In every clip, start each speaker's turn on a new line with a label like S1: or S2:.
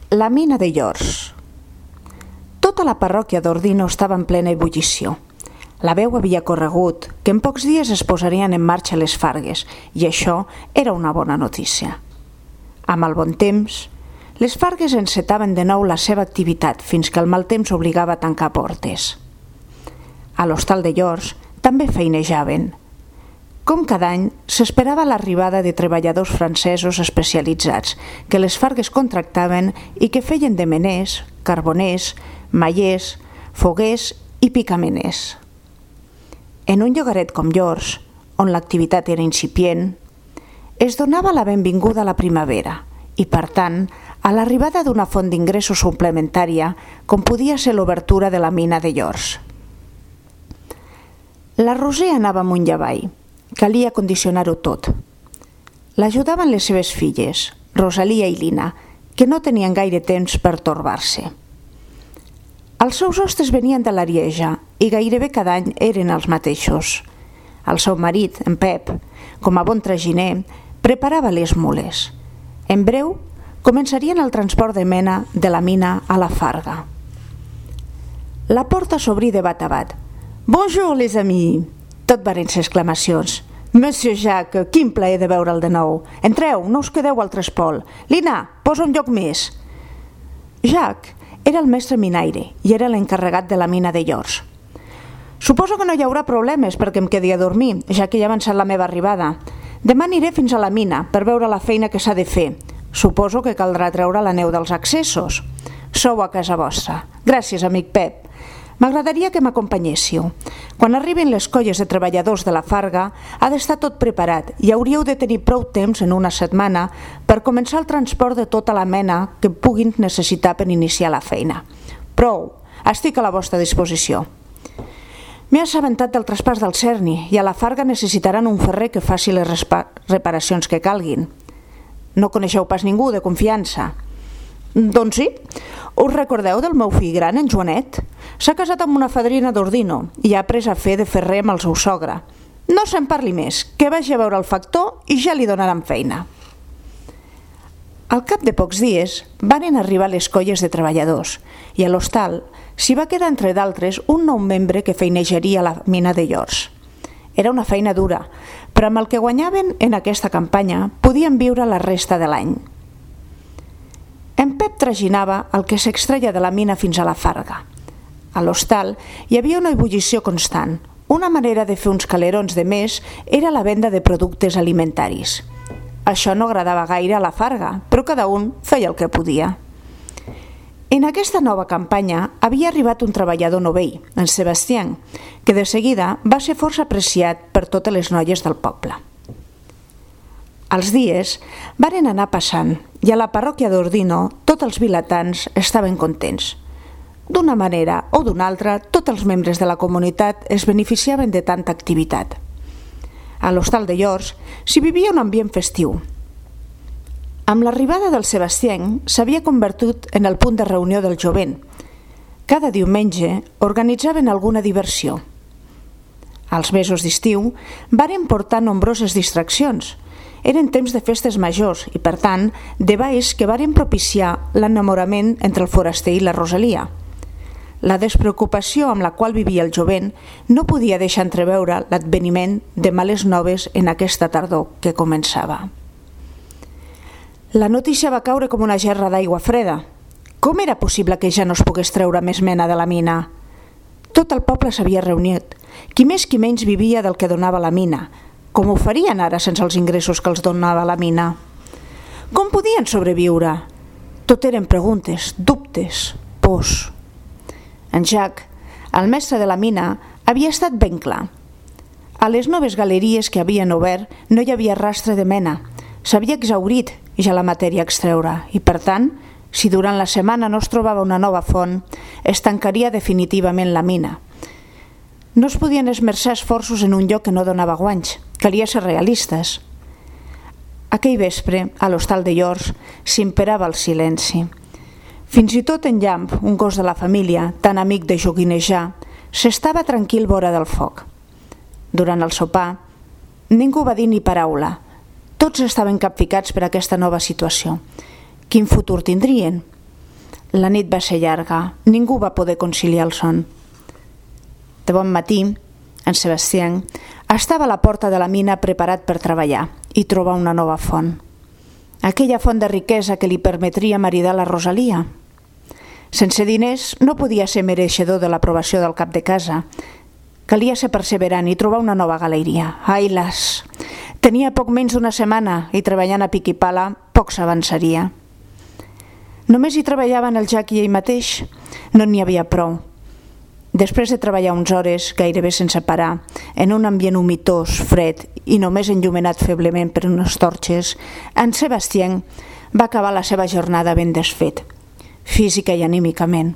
S1: La mina de Llors. Tota la parròquia d'Ordino estava en plena ebullició. La veu havia corregut que en pocs dies es posarien en marxa les fargues i això era una bona notícia. Amb el bon temps, les fargues encetaven de nou la seva activitat fins que el mal temps obligava a tancar portes. A l'hostal de Llors també feinejaven. Com cada any, s'esperava l'arribada de treballadors francesos especialitzats que les fargues contractaven i que feien de meners, carboners, mallers, foguers i picameners. En un llogaret com Llors, on l'activitat era incipient, es donava la benvinguda a la primavera i, per tant, a l'arribada d'una font d'ingressos suplementària com podia ser l'obertura de la mina de Llors. La Roser anava amunt i avall. Calia condicionar-ho tot. L'ajudaven les seves filles, Rosalia i Lina, que no tenien gaire temps per torbar-se. Els seus hostes venien de l'Arieja i gairebé cada any eren els mateixos. El seu marit, en Pep, com a bon traginer, preparava les mules. En breu, començarien el transport de mena de la mina a la Farga. La porta s'obrí de bat a bat. «Bonjour, les amis!» Tot varen ser exclamacions. «Monsieur Jacques, quin plaer de veure'l de nou! Entreu, no us quedeu al trespol. Lina, posa un lloc més!» Jacques era el mestre minaire i era l'encarregat de la mina de Llors. «Suposo que no hi haurà problemes perquè em quedi a dormir, ja que ja ha avançat la meva arribada. Demà aniré fins a la mina per veure la feina que s'ha de fer. Suposo que caldrà treure la neu dels accessos. Sou a casa vostra. Gràcies, amic Pep. M'agradaria que m'acompanyéssiu. Quan arribin les colles de treballadors de la Farga, ha d'estar tot preparat i hauríeu de tenir prou temps en una setmana per començar el transport de tota la mena que puguin necessitar per iniciar la feina. Prou, estic a la vostra disposició. M'he assabentat del traspàs del Cerni i a la Farga necessitaran un ferrer que faci les reparacions que calguin. No coneixeu pas ningú de confiança? Doncs sí. Us recordeu del meu fill gran, en Joanet? S'ha casat amb una fadrina d'Ordino i ha pres a fer de ferrer amb el seu sogre. No se'n parli més, que vagi a veure el factor i ja li donaran feina. Al cap de pocs dies varen arribar les colles de treballadors i a l'hostal s'hi va quedar entre d'altres un nou membre que feinejaria a la mina de Llors. Era una feina dura, però amb el que guanyaven en aquesta campanya podien viure la resta de l'any. En Pep traginava el que s'extreia de la mina fins a la Farga. A l'hostal hi havia una ebullició constant. Una manera de fer uns calerons de més era la venda de productes alimentaris. Això no agradava gaire a la Farga, però cada un feia el que podia. En aquesta nova campanya havia arribat un treballador novell, en Sebastián, que de seguida va ser força apreciat per totes les noies del poble. Els dies varen anar passant i a la parròquia d'Ordino tots els vilatans estaven contents. D'una manera o d'una altra, tots els membres de la comunitat es beneficiaven de tanta activitat. A l'hostal de Llors s'hi vivia un ambient festiu. Amb l'arribada del Sebastián s'havia convertit en el punt de reunió del jovent. Cada diumenge organitzaven alguna diversió. Als mesos d'estiu varen portar nombroses distraccions. Eren temps de festes majors i, per tant, de balls que varen propiciar l'enamorament entre el foraster i la Rosalia. La despreocupació amb la qual vivia el jovent no podia deixar entreveure l'adveniment de males noves en aquesta tardor que començava. La notícia va caure com una gerra d'aigua freda. Com era possible que ja no es pogués treure més mena de la mina? Tot el poble s'havia reunit. Qui més qui menys vivia del que donava la mina. Com ho farien ara sense els ingressos que els donava la mina? Com podien sobreviure? Tot eren preguntes, dubtes, pors. En Jacques, el mestre de la mina, havia estat ben clar. A les noves galeries que havien obert no hi havia rastre de mena. S'havia exhaurit ja la matèria a extreure i, per tant, si durant la setmana no es trobava una nova font, es tancaria definitivament la mina. No es podien esmerçar esforços en un lloc que no donava guanys. Calia ser realistes. Aquell vespre, a l'hostal de Llors, s'imperava el silenci. Fins i tot en Llamp, un gos de la família, tan amic de joguinejar, s'estava tranquil vora del foc. Durant el sopar, ningú va dir ni paraula. Tots estaven capficats per aquesta nova situació. Quin futur tindrien? La nit va ser llarga, ningú va poder conciliar el son. De bon matí, en Sebastián estava a la porta de la mina preparat per treballar i trobar una nova font. Aquella font de riquesa que li permetria maridar la Rosalia. Sense diners no podia ser mereixedor de l'aprovació del cap de casa. Calia ser perseverant i trobar una nova galeria. Ai, las! Tenia poc menys d'una setmana i treballant a pic i pala poc s'avançaria. Només hi treballava en el Jack i ell mateix. No n'hi havia prou. Després de treballar uns hores, gairebé sense parar, en un ambient humitós, fred i només enllumenat feblement per unes torxes, en Sebastián va acabar la seva jornada ben desfet, física i anímicament.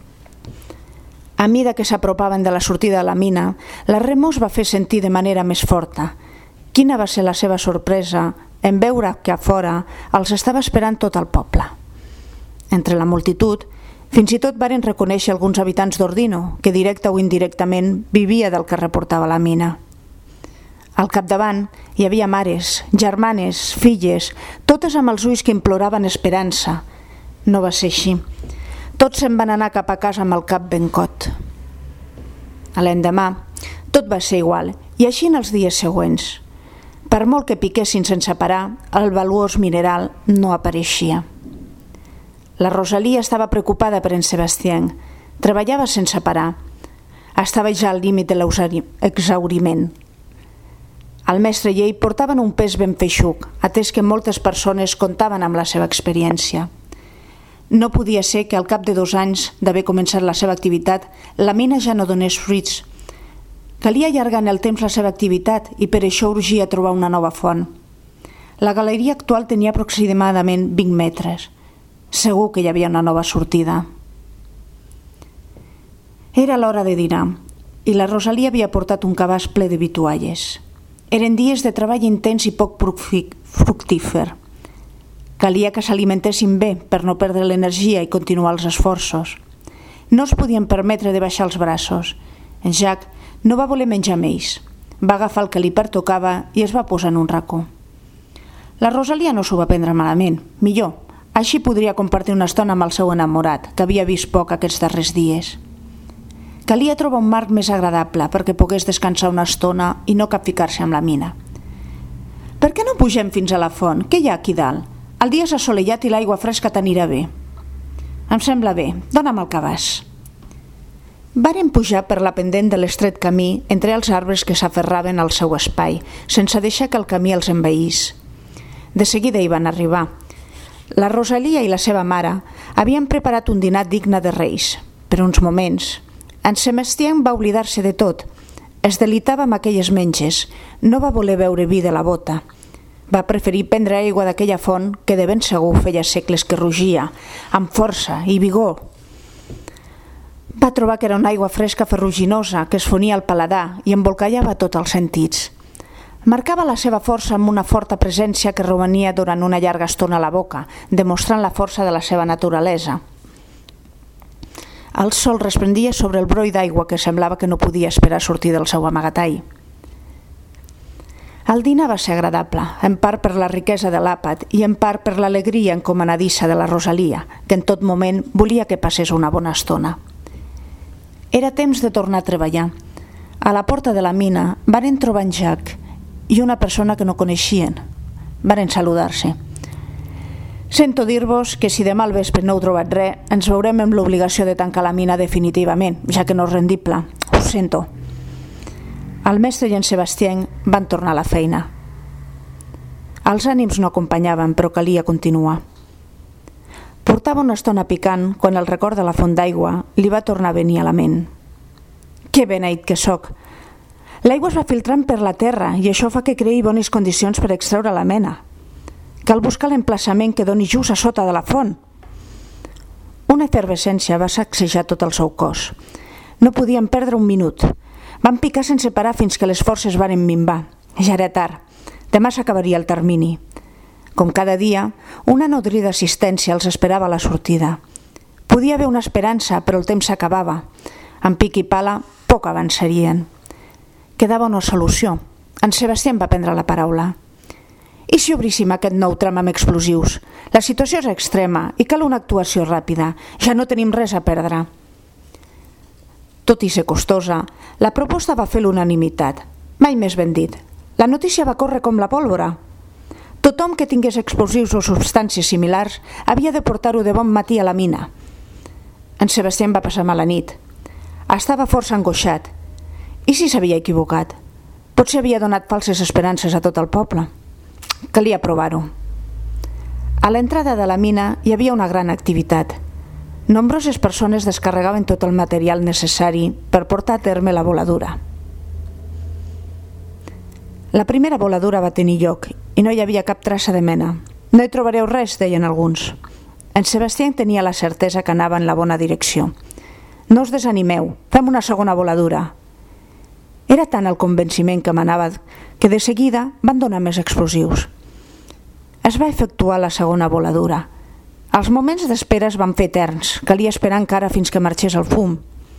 S1: A mida que s'apropaven de la sortida de la mina, la remor es va fer sentir de manera més forta. Quina va ser la seva sorpresa en veure que a fora els estava esperant tot el poble. Entre la multitud, fins i tot varen reconèixer alguns habitants d'Ordino, que directe o indirectament vivia del que reportava la mina. Al capdavant hi havia mares, germanes, filles, totes amb els ulls que imploraven esperança. No va ser així. Tots se'n van anar cap a casa amb el cap ben cot. A l'endemà, tot va ser igual, i així en els dies següents. Per molt que piquessin sense parar, el valuós mineral no apareixia. La Rosalia estava preocupada per en Sebastián. Treballava sense parar. Estava ja al límit de l'exhauriment. El mestre i ell portaven un pes ben feixuc, atès que moltes persones comptaven amb la seva experiència. No podia ser que al cap de 2 anys d'haver començat la seva activitat, la mina ja no donés fruits. Calia allargar en el temps la seva activitat i per això urgia trobar una nova font. La galeria actual tenia aproximadament 20 metres. Segur que hi havia una nova sortida. Era l'hora de dinar i la Rosalia havia portat un cabàs ple de vitualles. Eren dies de treball intens i poc fructífer. Calia que s'alimentessin bé per no perdre l'energia i continuar els esforços. No es podien permetre de baixar els braços. En Jack no va voler menjar amb ells. Va agafar el que li pertocava i es va posar en un racó. La Rosalia no s'ho va prendre malament, millor. Així podria compartir una estona amb el seu enamorat, que havia vist poc aquests darrers dies. Calia trobar un marc més agradable perquè pogués descansar una estona i no capficar-se amb la mina. Per què no pugem fins a la font? Què hi ha aquí dalt? El dia és assolellat i l'aigua fresca t'anirà bé. Em sembla bé, dona'm el cabàs. Varen pujar per la pendent de l'estret camí entre els arbres que s'aferraven al seu espai, sense deixar que el camí els envaís. De seguida hi van arribar. La Rosalia i la seva mare havien preparat un dinar digne de reis. Per uns moments, en Sebastián va oblidar-se de tot. Es delitava amb aquelles menges. No va voler beure vi de la bota. Va preferir prendre aigua d'aquella font que de ben segur feia segles que rugia, amb força i vigor. Va trobar que era una aigua fresca ferruginosa que es fonia al paladar i embolcallava tots els sentits. Marcava la seva força amb una forta presència que romania durant una llarga estona a la boca, demostrant la força de la seva naturalesa. El sol resplendia sobre el broll d'aigua que semblava que no podia esperar sortir del seu amagatall. El dinar va ser agradable, en part per la riquesa de l'àpat i en part per l'alegria encomanadissa de la Rosalia, que en tot moment volia que passés una bona estona. Era temps de tornar a treballar. A la porta de la mina varen trobar en Jack i una persona que no coneixien. Varen saludar-se. Sento dir-vos que si demà al vespre no heu trobat res, ens veurem amb l'obligació de tancar la mina definitivament, ja que no és rendible. Ho sento. El mestre i en Sebastián van tornar a la feina. Els ànims no acompanyaven, però calia continuar. Portava una estona picant quan el record de la font d'aigua li va tornar a venir a la ment. Que beneït que sóc! L'aigua es va filtrant per la terra i això fa que creï bones condicions per extreure la mena. Cal buscar l'emplaçament que doni just a sota de la font. Una efervescència va sacsejar tot el seu cos. No podien perdre un minut. Van picar sense parar fins que les forces varen minvar. Ja era tard. Demà s'acabaria el termini. Com cada dia, una nodrida assistència els esperava a la sortida. Podia haver una esperança, però el temps s'acabava. Amb pic i pala, poc avançarien. Quedava una solució. En Sebastián va prendre la paraula. I si obríssim aquest nou tram amb explosius? La situació és extrema i cal una actuació ràpida. Ja no tenim res a perdre. Tot i ser costosa, la proposta va fer l'unanimitat. Mai més ben dit. La notícia va córrer com la pólvora. Tothom que tingués explosius o substàncies similars havia de portar-ho de bon matí a la mina. En Sebastián va passar mala nit. Estava força angoixat. I si s'havia equivocat? Potser havia donat falses esperances a tot el poble. Calia provar-ho. A l'entrada de la mina hi havia una gran activitat. Nombroses persones descarregaven tot el material necessari per portar a terme la voladura. La primera voladura va tenir lloc i no hi havia cap traça de mena. No hi trobareu res, deien alguns. En Sebastián tenia la certesa que anava en la bona direcció. No us desanimeu, fem una segona voladura. Era tant el convenciment que manava que de seguida van donar més explosius. Es va efectuar la segona voladura. Els moments d'espera es van fer eterns. Calia esperar encara fins que marxés el fum.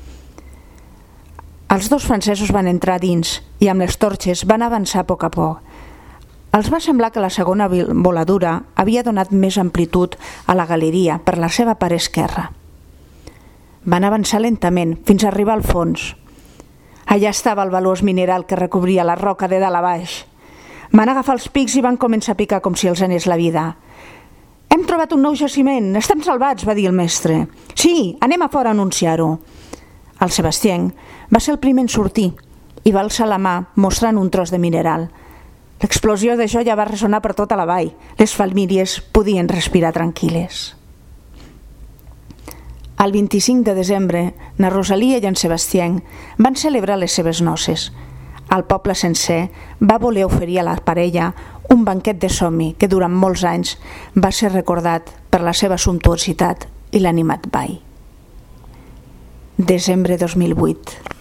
S1: Els dos francesos van entrar dins i amb les torxes van avançar a poc a poc. Els va semblar que la segona voladura havia donat més amplitud a la galeria per la seva part esquerra. Van avançar lentament fins a arribar al fons. Allà estava el valuós mineral que recobria la roca de dalt a baix. Van agafar els pics i van començar a picar com si els anés la vida. «Hem trobat un nou jaciment, estem salvats», va dir el mestre. «Sí, anem a fora a anunciar-ho». El Sebastián va ser el primer en sortir i va alçar la mà mostrant un tros de mineral. L'explosió d'això ja va ressonar per tota la vall. Les famílies podien respirar tranquil·les. El 25 de desembre, na Rosalia i en Sebastián van celebrar les seves noces. El poble sencer va voler oferir a la parella un banquet de somni que durant molts anys va ser recordat per la seva sumptuositat i l'animat ball. Desembre 2008.